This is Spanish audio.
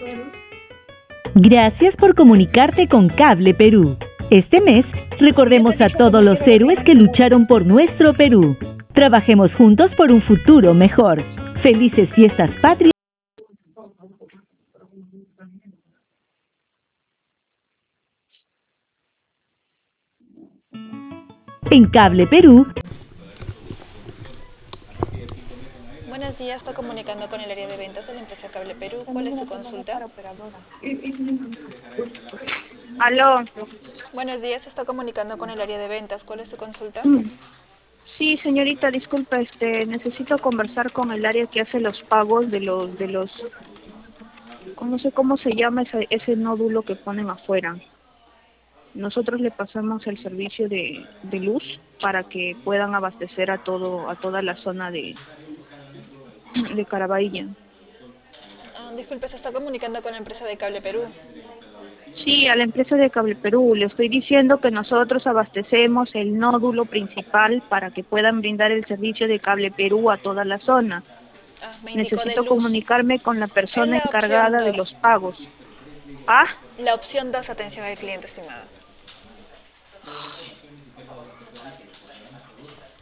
Gracias por comunicarte con Cable Perú. Este mes, recordemos a todos los héroes que lucharon por nuestro Perú. Trabajemos juntos por un futuro mejor. Felices fiestas patrias. En Cable Perú. Buenos días, está comunicando con el área de ventas de la empresa Cable Perú. ¿Cuál es su consulta? Aló. Buenos días, está comunicando con el área de ventas. ¿Cuál es su consulta? Sí, señorita, disculpa, necesito conversar con el área que hace los pagos de los, no sé cómo se llama ese nódulo que ponen afuera. Nosotros le pasamos el servicio de luz para que puedan abastecer a toda la zona de Caraballo. Disculpe, se está comunicando con la empresa de Cable Perú. Sí, a la empresa de Cable Perú. Le estoy diciendo que nosotros abastecemos el nódulo principal para que puedan brindar el servicio de Cable Perú a toda la zona. Me indicó de Necesito luz. comunicarme con la Es persona la opción encargada de 2. los pagos. ¿Ah? La opción 2, atención al cliente, estimada.